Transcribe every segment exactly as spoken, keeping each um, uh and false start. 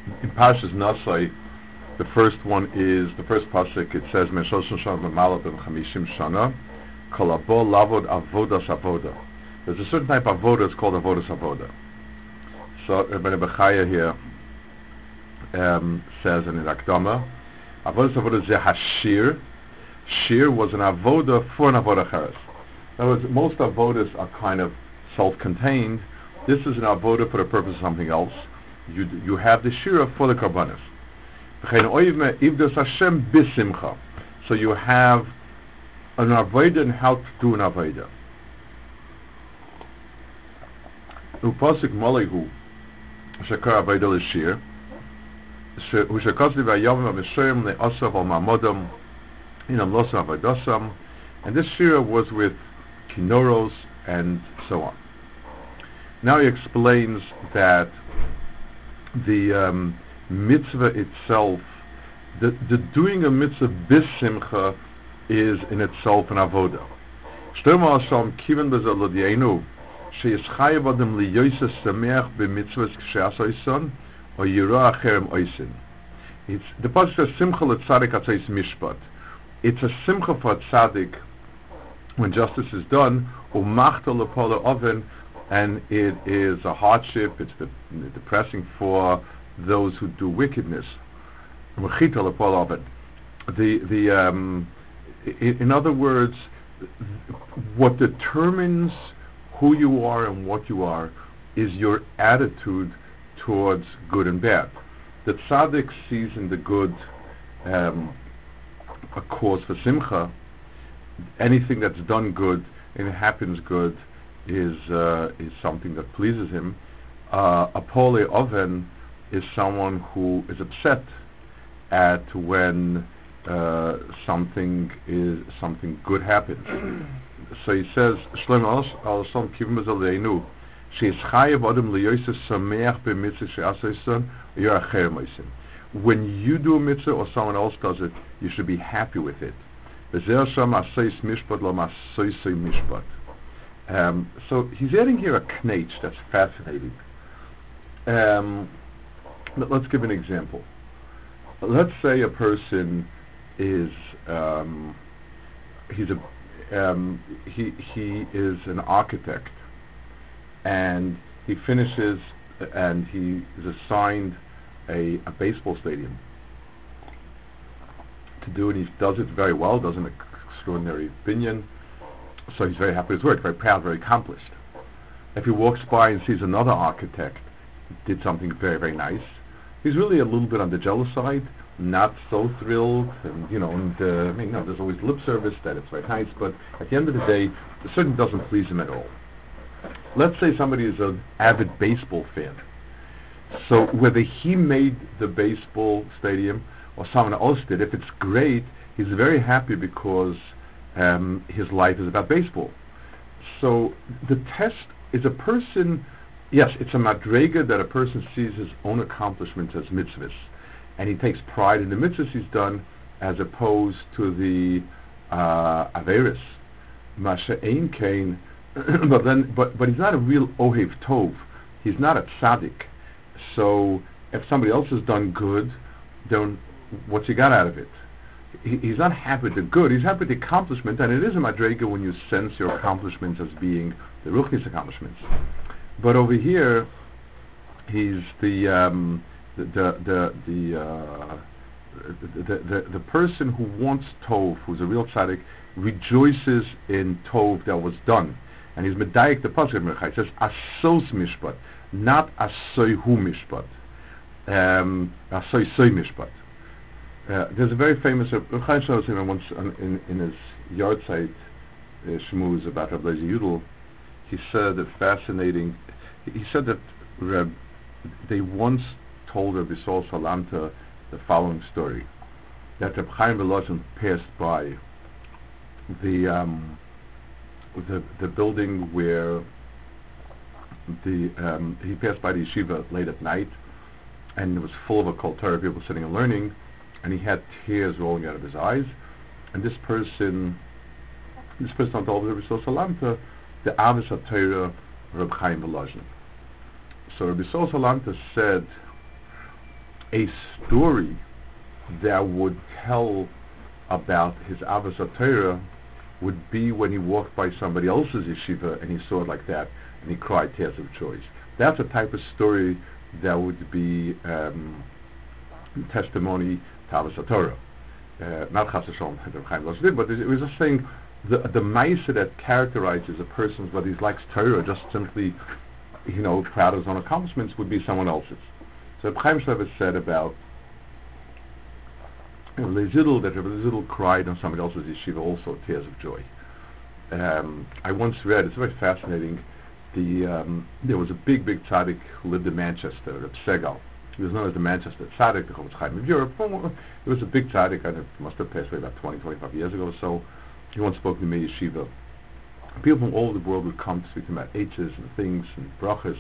In Parshas Nasai, the first one is, the first pasuk, it says, Men shloshim shana v'mala b'chamishim shana, kol habo lavod avodas avoda. There's a certain type of avoda, it's called avodas avoda. So Rabbi Bechaya here um, says in the Akdama, avodas avoda is hashir. Shir was an avoda for an avoda cheres. In other words, most avodas are kind of self-contained. This is an avoda for the purpose of something else. You you have the shira for the karbanis. So you have an avoda and how to do an avoda. Upasik malihu shakar avoda l'shir. Ushakasli v'ayavim v'mishoyim le'asav al ma'amodam inam losam avodasam. And this shira was with kinoros and so on. Now he explains that the um, mitzvah itself, the, the doing a mitzvah bisimcha is in itself an avoda. Shlomo Hashem kiven bezalodienu sheyischayv adam liyoysa sameach b'mitzvahs kshe'asoyson or yira acherem oisin. It's the pasuk says simcha l'tzadik atzayis mishpat. It's a simcha for a tzaddik when justice is done, umachta lepola oven, and it is a hardship, it's the, depressing for those who do wickedness. The, the, um, in, in other words, what determines who you are and what you are is your attitude towards good and bad. The tzaddik sees in the good um, a cause for simcha. Anything that's done good and it happens good is uh, is something that pleases him. Uh, a pole oven is someone who is upset at when uh, something is something good happens. So he says, Shlomo Hashem kivim bezaleinu sheis chayev adam liyoyses sameach b'mitzvah she'asoyson you're acherem oisin. When you do a mitzvah or someone else does it, you should be happy with it. Um, so he's adding here a knetch that's fascinating. Um, let, let's give an example. Let's say a person is um, he's a um, he he is an architect, and he finishes and he is assigned a, a baseball stadium to do, and he does it very well, does an extraordinary opinion, so he's very happy with his work, very proud, very accomplished. If he walks by and sees another architect did something very, very nice, he's really a little bit on the jealous side, not so thrilled, and you know, and uh, I mean, no, there's always lip service that it's very nice, but at the end of the day, it certainly doesn't please him at all. Let's say somebody is an avid baseball fan. So whether he made the baseball stadium or someone else did, if it's great, he's very happy because um, his life is about baseball. So the test is a person, yes, it's a madrega that a person sees his own accomplishments as mitzvahs, and he takes pride in the mitzvahs he's done as opposed to the uh, averis. Masha ein kain, but then, but but he's not a real ohev tov. He's not a tzaddik. So if somebody else has done good, then what's he got out of it? He, he's not happy with the good, he's happy with the accomplishment, and it is a madrega when you sense your accomplishments as being the ruchnis accomplishments. But over here, he's the um, the the the the, uh, the, the the person who wants tov, who's a real tzaddik, rejoices in tov that was done, and he's medayik the pasuk. He says asos mishpat, not asoy hu mishpat, um, asoy soy mishpat. Uh, there's a very famous uh, Chaim Shlomo once um, in in his yahrzeit uh, shmooze about Rabbi Yudel. He said that fascinating. He said that Reb, they once told Rabbi Sol Salanta the following story: that Reb Chaim Volozhin passed by the um, the the building where the um, he passed by the yeshiva late at night, and it was full of occult Torah people sitting and learning, and he had tears rolling out of his eyes. And this person, this person told Rabbi Sol Salanta the Avis HaTorah Reb Chaim Volozhin. So Rabbi Sol Salanta said a story that would tell about his Avos Torah would be when he walked by somebody else's yeshiva and he saw it like that and he cried tears of joy. That's a type of story that would be um, testimony to Avos Torah. Uh, not Chas v'Shalom, but it was just saying the the ma'aseh that characterizes a person, whether he likes Torah or just simply, you know, proud of his own accomplishments, would be someone else's. So Chaim Shlevis said about Rebbe Zidl, that Rebbe Zidl cried on somebody else's yeshiva also tears of joy. Um, I once read, it's very fascinating, the um, there was a big, big tzaddik who lived in Manchester, Reb Segal. He was known as the Manchester tzaddik, the Chofetz Chaim of Europe. He was a big tzaddik, and it must have passed away about twenty, twenty-five years ago or so. He once spoke to me yeshiva. People from all over the world would come to speak to him about Eitzes and things and brachas.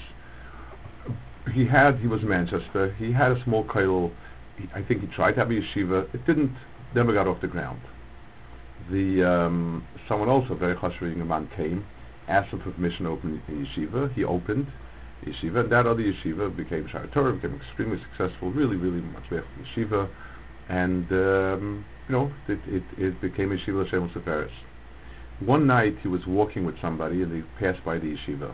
He had, he was in Manchester, he had a small kollel. He, I think he tried to have a yeshiva. It didn't, never got off the ground. The um, someone else, a very chashuv man, came, asked him for permission to open a yeshiva. He opened the yeshiva, and that other yeshiva became Sha'ar Torah, became extremely successful, really, really much better from yeshiva, and um, you know, it, it, it became a yeshiva Shem Seferis. One night he was walking with somebody, and they passed by the yeshiva,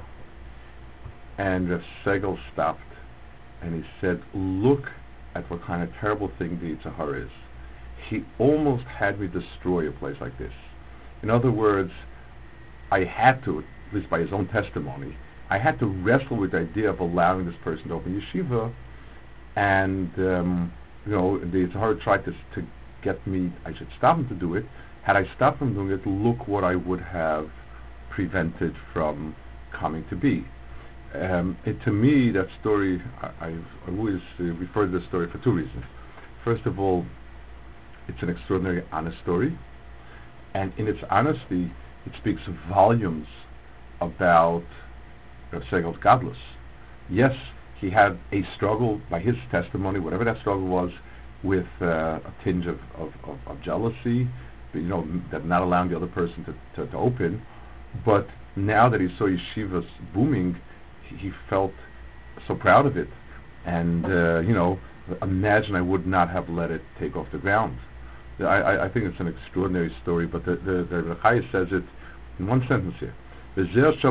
and Rav Segal stopped, and he said, "Look at what kind of terrible thing the Yetzer Hara is. He almost had me destroy a place like this." In other words, I had to, at least by his own testimony, I had to wrestle with the idea of allowing this person to open yeshiva, and um, you know, the Yetzer Hara tried to, to get me, I should stop him to do it. Had I stopped him doing it, look what I would have prevented from coming to be. Um, it, to me, that story, I, I've always uh, referred to the story for two reasons. First of all, it's an extraordinary honest story, and in its honesty, it speaks volumes about Rav Segal's godless. Yes, he had a struggle, by his testimony, whatever that struggle was, with uh, a tinge of, of, of, of jealousy, you know, that not allowing the other person to, to, to open. But now that he saw yeshivas booming, he felt so proud of it, and uh, you know, imagine I would not have let it take off the ground. I, I, I think it's an extraordinary story, but the the, the Reb Chaya says it in one sentence here. The,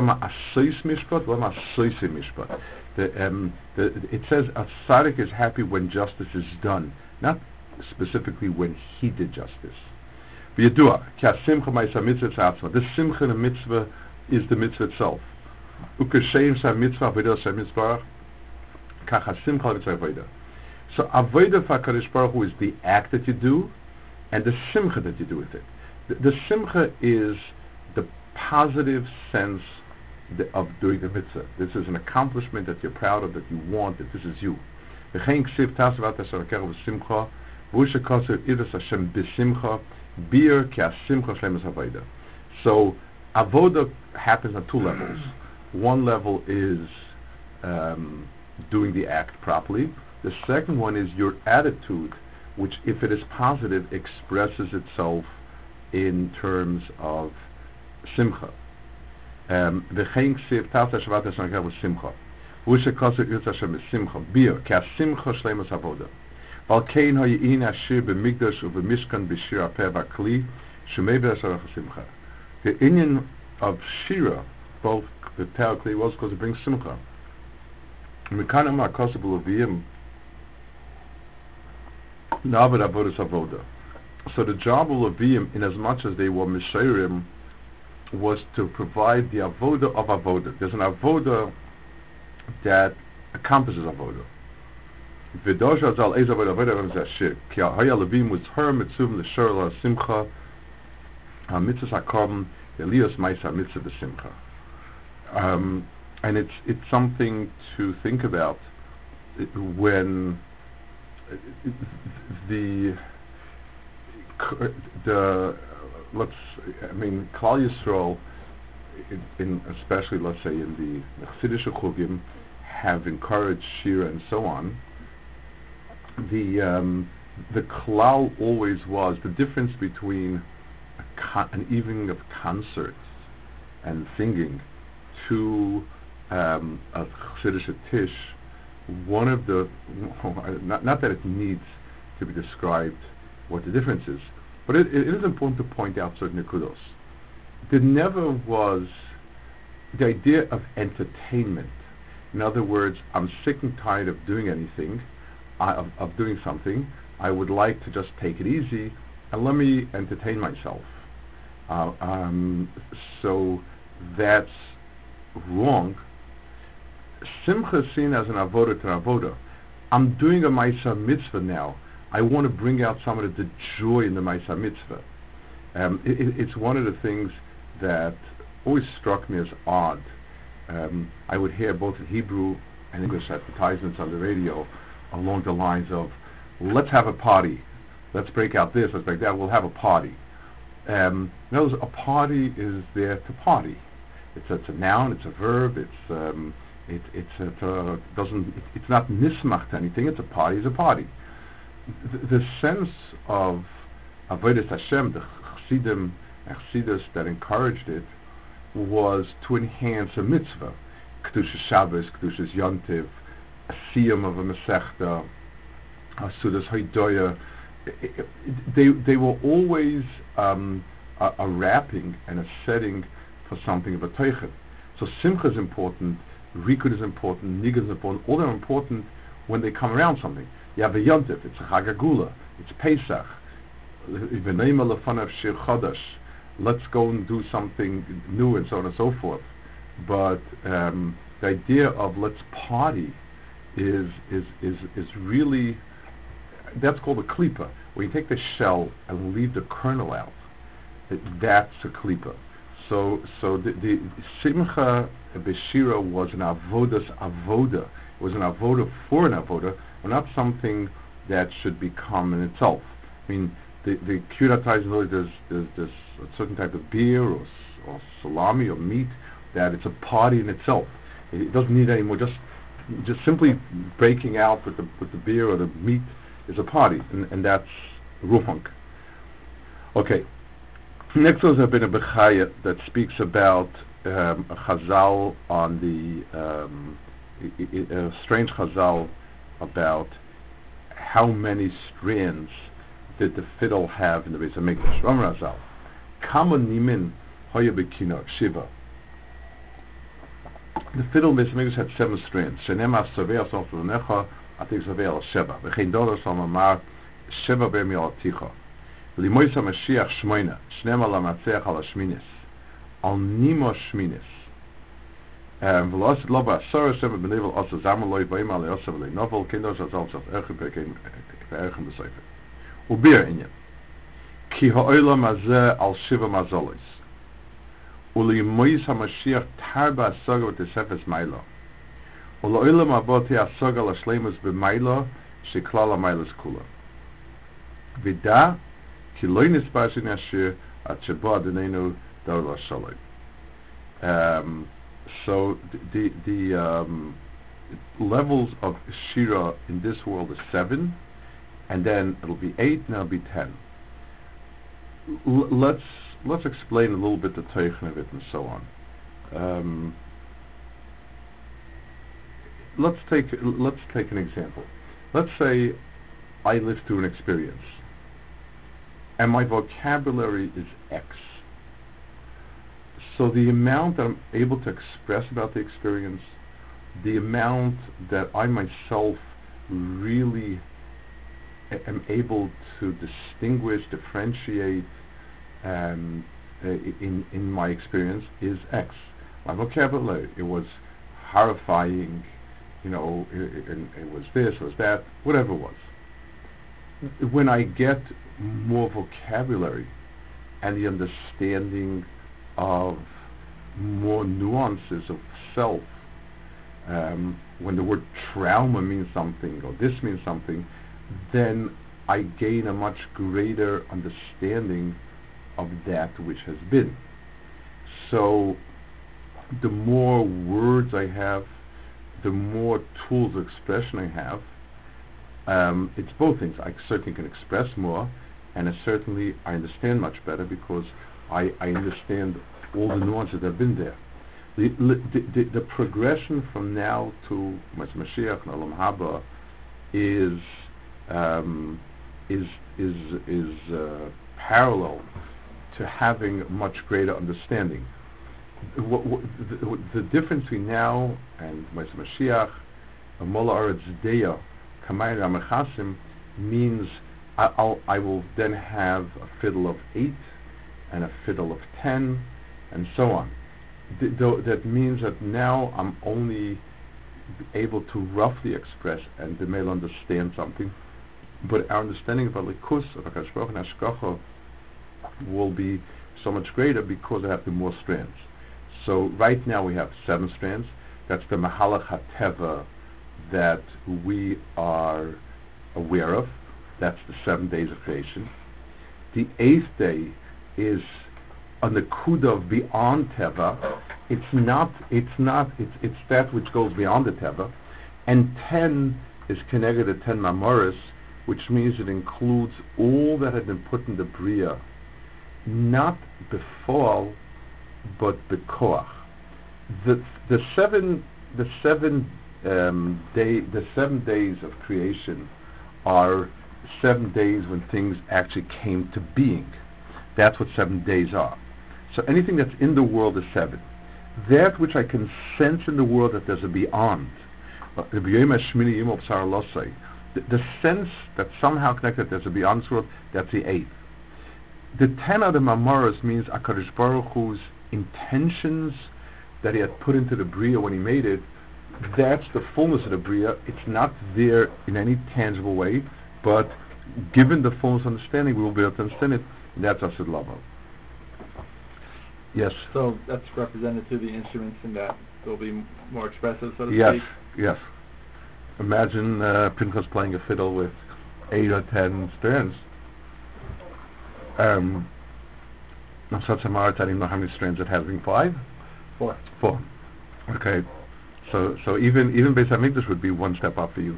um, the, it says a tzaddik is happy when justice is done, not specifically when he did justice. The simcha in a mitzvah is the mitzvah itself. So avodah for HaKadosh Baruch Hu is the act that you do, and the simcha that you do with it. The, the simcha is the positive sense the, of doing the mitzvah. This is an accomplishment that you're proud of, that you want, that this is you. So avodah happens on two levels. One level is um, doing the act properly. The second one is your attitude, which, if it is positive, expresses itself in terms of simcha. Um, the Indian of Shira, both the Terakli was because it brings simcha. So the job of Levim, in as much as they were Mishayrim, was to provide the avoda of avoda. There's an avoda that encompasses avoda. V'dosha zal ez avoda avoda v'zashir. Ki ha'ya Levim was her mitzvah l'shor la simcha ha-mitzvah ha-korban Elias Maisa Mitzvah B'Simcha. Um, and it's it's something to think about when the the let's I mean Klal Yisrael, in, in especially let's say in the Chassidish Chugim, have encouraged Shira and so on. The um, the klal always was the difference between Con- an evening of concerts and singing to um, a Chassidish Tish one of the, not, not that it needs to be described what the difference is, but it, it is important to point out certain kudos. There never was the idea of entertainment. In other words, I'm sick and tired of doing anything, uh, of, of doing something. I would like to just take it easy and let me entertain myself. Uh, um, so that's wrong. Simcha is seen as an avoda to an avoda. I'm doing a Maisa Mitzvah now. I want to bring out some of the joy in the Maisa Mitzvah. Um, it, it, it's one of the things that always struck me as odd. Um, I would hear both in Hebrew and English advertisements on the radio along the lines of, let's have a party. Let's break out this, let's break that, we'll have a party. Um, in other words, a party is there to party. It's, it's a noun, it's a verb, it's um, it, it's it, uh, doesn't it, it's not nismach to anything. It's a party, it's a party. The, the sense of avodas Hashem, the chassidim and chassidus that encouraged it, was to enhance a mitzvah, kedusha Shabbos, kedusha Yontiv, a siyum of a mesechta, a sudas haydoya. They they were always um, a, a wrapping and a setting for something of a teichen. So simcha is important, rikud is important, nigun is important. All are important when they come around something. You have a yontif, it's a chagagula, it's Pesach. Shir Chodesh. Let's go and do something new and so on and so forth. But um, the idea of let's party is is is is really, that's called a klipa. When you take the shell and leave the kernel out, it, that's a klipa. So so the, the simcha b'shira was an avodas avoda. It was an avoda for an avoda, but not something that should become in itself. I mean, the the Kiratais know there's, there's there's a certain type of beer or or salami or meat that it's a party in itself. It, it doesn't need any more. Just just simply breaking out with the with the beer or the meat is a party, and, and that's Rufunk. Okay. Next was a bit of Bechaya that speaks about um, a Chazal on the um, I, I, a strange Chazal about how many strands did the fiddle have in the Beis Hamikdash. Ramar Razal, Kama nimin hoya bekino shiva. The fiddle in Beis Hamikdash had seven strands. Shenema savei asal flunecha atik savei al sheva. V'chein dolos al mamar sheva b'mi al ticha. Limoisa Mashiach shmoina shnema lamatzeach al shminis al nimo shminis. V'losid lo ba'asor sheva b'nevel asa zamaloi v'im al yosef v'lei novel kindos azal zaf erchem pe'erchem b'sefer. Ubir inyan ki ha'olam hazeh al shiva mazolis ulimoisa Mashiach tarba asaga v'tesefes maila uloilam aboti asaga l'shleimus b'maila sheklal ha'mailas kula v'da ki lo nispasin ashir at sheba adonenu dar shalom. Um so the the um, levels of shira in this world is seven, and then it'll be eight, and it'll be ten. L- let's let's explain a little bit the teichen of it and so on. Um, let's take let's take an example. Let's say I live through an experience, and my vocabulary is X. So the amount that I'm able to express about the experience, the amount that I myself really am able to distinguish, differentiate um, in in my experience is X. My vocabulary, it was horrifying, you know, it, it, it was this, it was that, whatever it was. When I get more vocabulary and the understanding of more nuances of self, um, when the word trauma means something or this means something, then I gain a much greater understanding of that which has been. So the more words I have, the more tools of expression I have. Um, it's both things. I certainly can express more, and I certainly I understand much better because I, I understand all the nuances that have been there. The, the, the, the progression from now to Mashiach and Olam Haba is um, is is is uh, parallel to having much greater understanding. What, what, the, the difference between now and Mashiach, Mola Aretz Deya, Kamayim Ramachasim, means I, I'll, I will then have a fiddle of eight and a fiddle of ten, and so on. Th- th- that means that now I'm only able to roughly express and they may understand something, but our understanding of Alikus, of Hakadosh Baruch Hu and Hashgacha, will be so much greater because I have the more strands. So right now we have seven strands. That's the Mahalach HaTeva that we are aware of. That's the seven days of creation. The eighth day is a Nakuda of beyond Teva. It's not, it's not, it's, it's that which goes beyond the Teva. And ten is connected to ten Mamoris, which means it includes all that had been put in the Bria, not before, but bekoach. The the seven the seven um, day the seven days of creation are seven days when things actually came to being. That's what seven days are. So anything that's in the world is seven. That which I can sense in the world that there's a beyond. The, the sense that somehow connected there's a beyond world, that's the eighth. The ten of the Mamoros means HaKadosh Baruch Hu's intentions that he had put into the Bria when he made it. That's the fullness of the Bria. It's not there in any tangible way, but given the fullness understanding, we will be able to understand it. And that's Asid Lava. Yes? So that's represented through the instruments in that they'll be m- more expressive, so to yes, speak? Yes, yes. Imagine uh, Pinchas playing a fiddle with eight or ten strands. Um, Nafsat Samara, I don't know how many strands it has, being five? Four. Four. Okay. So so even even Beis HaMikdash would be one step up for you.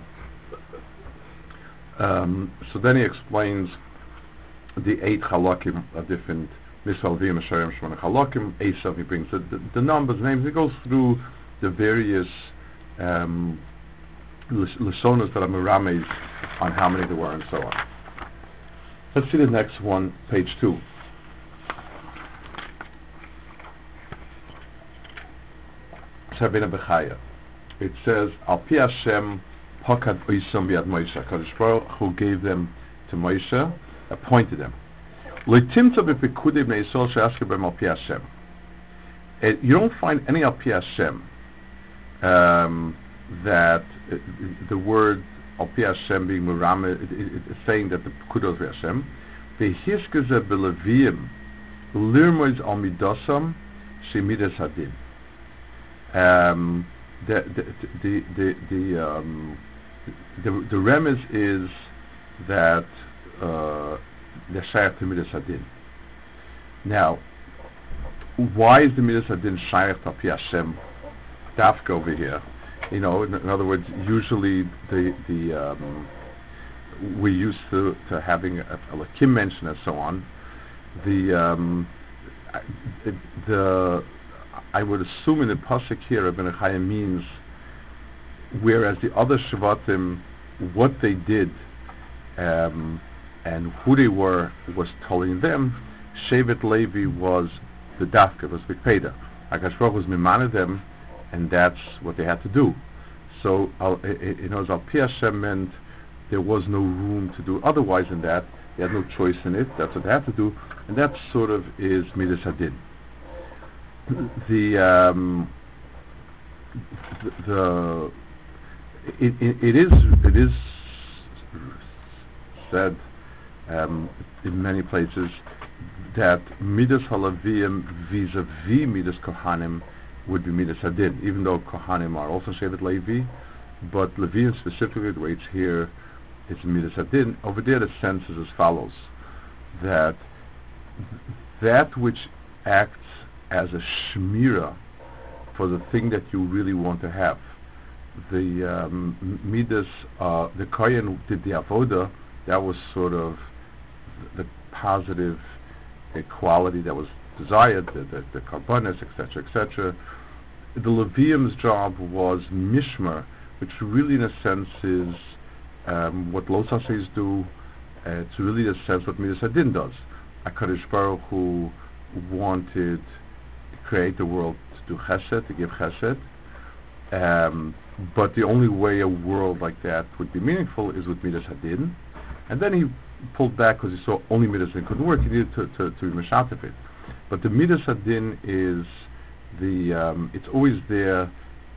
Um, so then he explains the eight halakim of different Mishalvim, Asherim, Shemona halakim. Esav, he brings the, the, the numbers, names. He goes through the various um, lesonos that are merames on how many there were and so on. Let's see the next one, page two. Sabina Bechaya. It says, Al Pi Hashem Pakad Oisam Biad Moshe. HaKadosh Baruch Hu gave them to Moshe, appointed them. Leitimta b'pekudim ne'isol she'asker b'em Al Pi Hashem. You don't find any Al Pi Hashem um, that uh, the word Al Pi Hashem being Merame, it, it, it's saying that the Pekudos be Hashem. Ve'hiskeze b'leviim lirmoiz al midosam she'midas hadin. Um, the the the the the, um, the, the remez is that uh, the shaykh to midas hadin. Now, why is the midas hadin shaykh to Pi Hashem dafka over here? You know, in, in other words, usually the the um, we're used to, to having a, a lakim mention and so on. The um, the, the I would assume in the pasuk here, Ibn Chaya means, whereas the other Shvatim, what they did um, and who they were was telling them, Shevet Levi was the dafka, was Bikpeda. HaKadosh Baruch was mimana them, and that's what they had to do. So, uh, you know, Al Pi Hashem meant there was no room to do otherwise than that. They had no choice in it. That's what they had to do, and that sort of is Midas Hadin. The um, the, the it, it, it is it is said um, in many places that Midas Halavim vis-a-vis Midas Kohanim would be Midas Hadin, even though Kohanim are also Shevet Levi, but Leviim specifically, the way it's here, it's Midas Hadin. Over there the sense is as follows, that that which acts as a shmira for the thing that you really want to have. The um, Midas, uh, the Kohen did the Avoda, that was sort of the positive quality that was desired, the, the, the carbonas, et cetera, et cetera. the Levium's job was mishmar, which really in a sense is um, what Lo Saseis do. Uh, it's really a sense what Midas Hadin does. HaKadosh Baruch Hu wanted to create the world to do chesed, to give chesed, um, but the only way a world like that would be meaningful is with Midas Hadin. And then he pulled back because he saw only Midas Hadin couldn't work. He needed to, to, to be Meshatif it. But the Midas Hadin is the, um, it's always there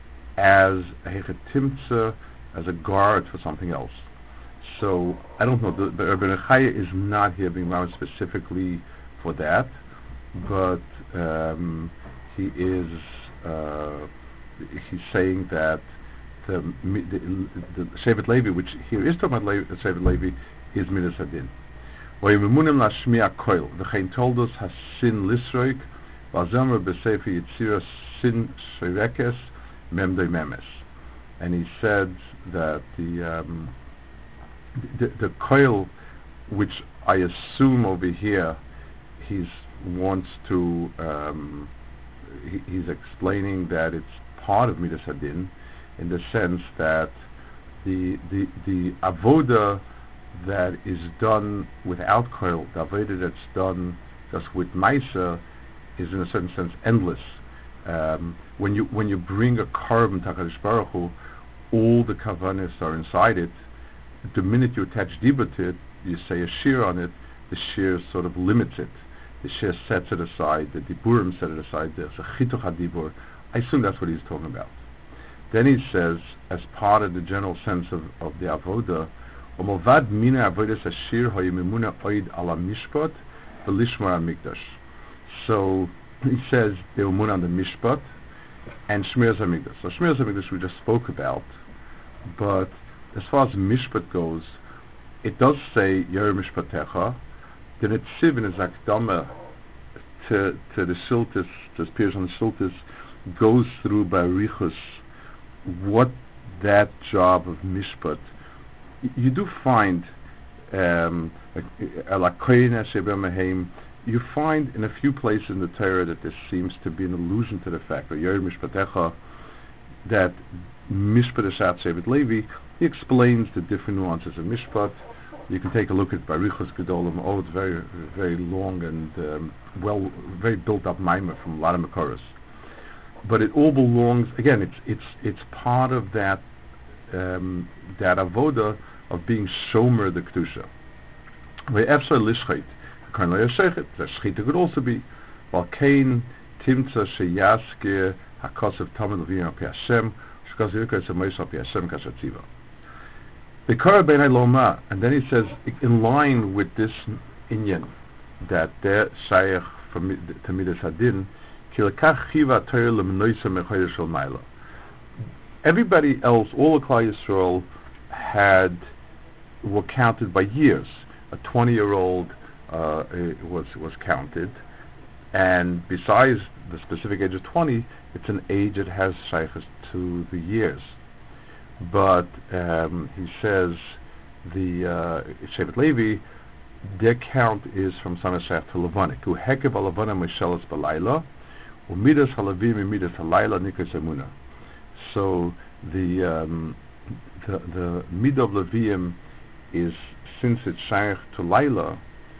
as a hechetimtza, as a guard for something else. So, I don't know, the, the Rebbeinu Chaya is not here being married specifically for that, but um, he is, uh, he's saying that the, the, the Shevet Levi, which here is talking about Le- Shevet Levi, is Midas Hadin. وَيَمِمُنِمْ لَشْمِعَ كOIL v'chein toldos hasin lisroik v'azomer b'sefer Yitzira sin shirekes memdoi memes. And he said that the um, the, the coil, which I assume over here, he's wants to, um, he, he's explaining that it's part of Midas Hadin, in the sense that the the the avoda that is done without coil, the avoda that's done just with Maisa, is in a certain sense endless. Um, when you when you bring a carbon to HaKadosh Baruch Hu, all the kavanis are inside it. The minute you attach dibur to it, you say a shir on it, the shir sort of limits it. The shir sets it aside, the diburim set it aside, there's a chituch hadibur. I assume that's what he's talking about. Then he says, as part of the general sense of, of the avoda, Omovad mina avodas ashir hayimimuna oid ala mishpat v'lishmar hamikdash. So he says they were mun on the mishpat and shmiras hamikdash. So shmiras hamikdash we just spoke about, but as far as mishpat goes, it does say Yer Mishpatecha. The Netzivin is akdama to to the Shiltis, to the Pirush on the Shiltis, goes through by Richush what that job of mishpat. Y- you do find um, you find in a few places in the Torah that there seems to be an allusion to the fact that Yer Mishpatecha, that Mishpat Eshat Shevet Levi. He explains the different nuances of Mishpat. You can take a look at Barichos Gedolim. Oh, it's very, very long and um, well, very built-up Maimah from a lot of Makoros. But it all belongs. Again, it's it's it's part of that um, that avoda of being shomer the kedusha. Ve'efsar lishchait, kan lo yashechet. The shchita could also be. While Cain timtza sheyaske hakosav tamid leviyim al pi Hashem shkaz yirkas amois al pi Hashem kashatziva. The Kara Beinai Loma, and then he says, in line with this inyan, that they're shaykh to Midas Hadin, kilakach chiva Torah lemnoisa mechoyer shel maila. Everybody else, all the Klal Yisrael, had were counted by years. A twenty-year-old uh, was was counted, and besides the specific age of twenty, it's an age that has shaykhs to the years. But um, he says the uh, Shevet Levi, their count is from Sanashach to Lavanik. Who hekev alavana mishelas balayla, umidas halavim umidas halayla nikas emuna. So the um, the the midah of Levium is, since it's shaykh to Laila,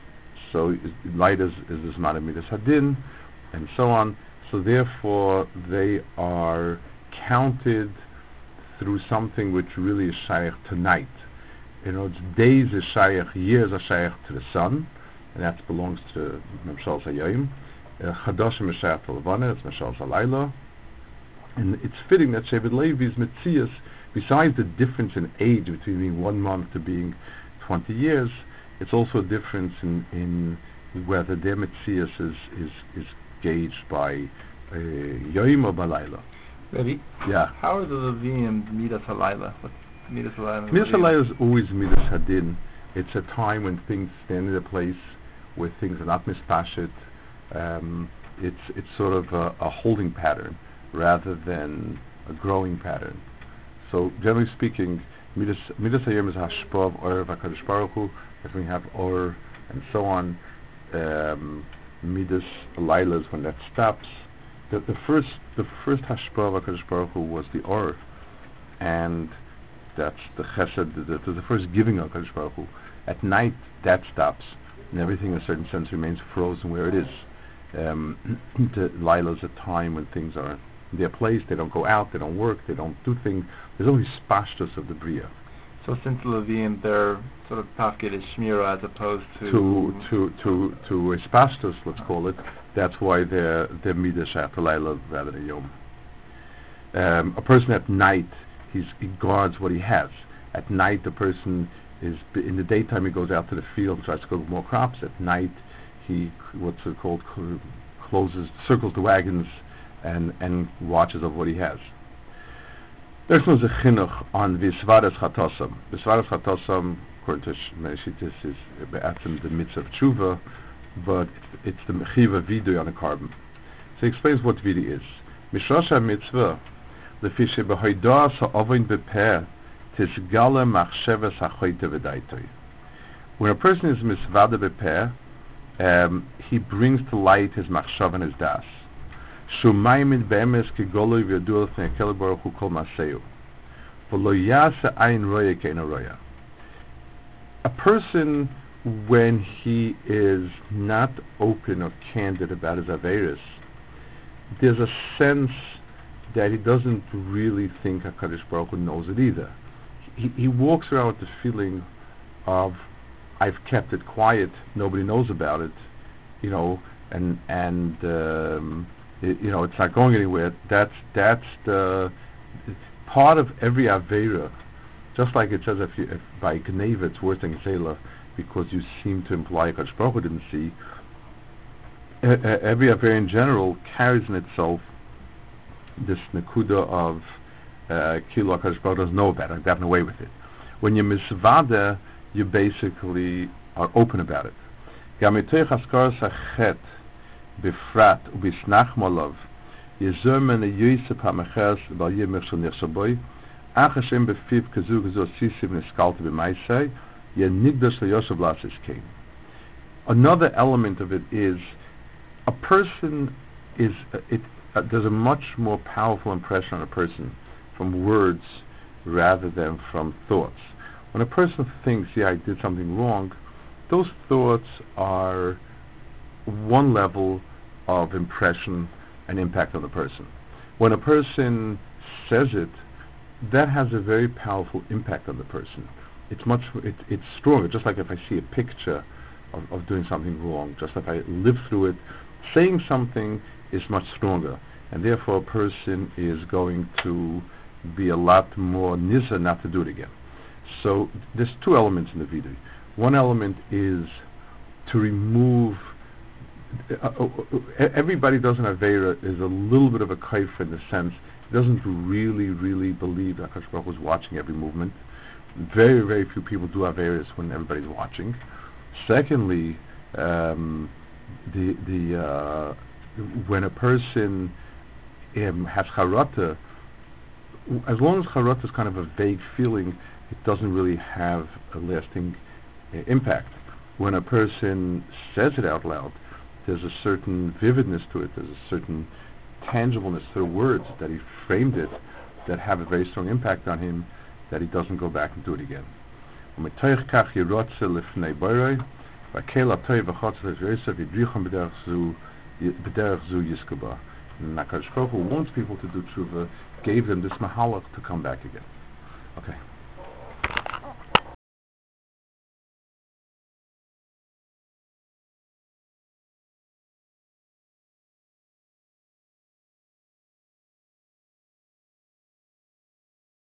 so Laila is, is this not a midas hadin, and so on. So therefore they are counted through something which really is shaykh to night. You know, it's days is shaykh, years are shaykh to the sun, and that belongs to Meshal Sayyim. Chadashim is shaykh to Levana, it's Meshal Salayla. And it's fitting that Shevet Levi's Metzias, besides the difference in age between being one month to being twenty years, it's also a difference in, in whether their Metzias is, is, is gauged by uh, Yoim or Balayla. Ready? Yeah. How are the Levium Midas Halayla? What's Midas Halayla? Midas Halayla is always Midas Hadin. It's a time when things stand in a place where things are not mispashit. Um, it's it's sort of a, a holding pattern rather than a growing pattern. So generally speaking, Midas Midas Hayom is Hashpa of Or V'Kadosh Baruch Hu, that we have Or and so on. Um, Midas Halayla is when that stops. the, the first the first hashpah of HaKadosh Baruch Hu was the Or, and that's the chesed, the, the, the first giving of HaKadosh Baruch Hu. At night, that stops, and everything in a certain sense remains frozen where it is. Um, the Lila's a time when things are in their place, they don't go out, they don't work, they don't do things. There's always spashtus of the Bria. So since the Levim, their sort of tafkid is shmira as opposed to... To, to, to, to a spashtus, let's call it, that's why they're, they're midah shach Laila rather than yom. Um, a person at night, he's, he guards what he has. At night, the person is, in the daytime he goes out to the field, tries to grow more crops. At night, he, what's it called, closes, circles the wagons, and, and watches of what he has. There's no chinuch on Visvaras Chatosam. Visvaras Chatosam, according to Shittis, is be'atzim the mitzvah of tshuva, but it's, it's the mechiva vidui on a carbon. So he explains what vidi is. Mishosha mitzvah, lefi shebehoidah sa'ovein bepeh, tisgala machsheves hachoyte v'daitoi. When a person is misvada bepeh, um, he brings to light his machshav and his das. Shumayim be'emes kigoloi v'yadu l'fnei HaKadosh Baruch Hu kol maseu. V'lo yasa ayin roya ke'eino roya. A person, when he is not open or candid about his averis, there's a sense that he doesn't really think HaKadosh Baruch Hu knows it either. He, he walks around with the feeling of, I've kept it quiet, nobody knows about it, you know, and and um, it, you know, it's not going anywhere. That's that's the part of every avera. Just like it says, if, you, if by gneva it's worse than zela, because you seem to imply HaKadosh Baruch Hu didn't see. Uh, uh, every avera in general carries in itself this nekuda of kilo uh, HaKadosh Baruch Hu doesn't know about it, I've gotten away with it. When you're misvada, you basically are open about it. Gamitoy chaskar sachet befrat ubisnach molov yezermen yisep hamachas bal yemech shel nechshaboy ach Hashem befiv kazu kazu sisim neskalte b'maisei yenigdash leyoshav lasis kein. Another element of it is a person is uh, it uh, there's a much more powerful impression on a person from words rather than from thoughts. When a person thinks, yeah, I did something wrong, those thoughts are one level of impression and impact on the person. When a person says it, that has a very powerful impact on the person. It's much, it, it's stronger, just like if I see a picture of, of doing something wrong, just like I live through it, saying something is much stronger, and therefore a person is going to be a lot more nizar not to do it again. So there's two elements in the vidui. One element is to remove. Uh, uh, uh, everybody does an avera is a little bit of a kaif in the sense he doesn't really, really believe that HaKadosh Baruch Hu is watching every movement. Very, very few people do averas when everybody's watching. Secondly, um, the the uh, when a person um, has charata, as long as charata is kind of a vague feeling, it doesn't really have a lasting uh, impact. When a person says it out loud, there's a certain vividness to it, there's a certain tangibleness to the words that he framed it that have a very strong impact on him, that he doesn't go back and do it again. And HaKadosh Baruch Hu wants people to do tshuva, gave them this mahalach to come back again. Okay.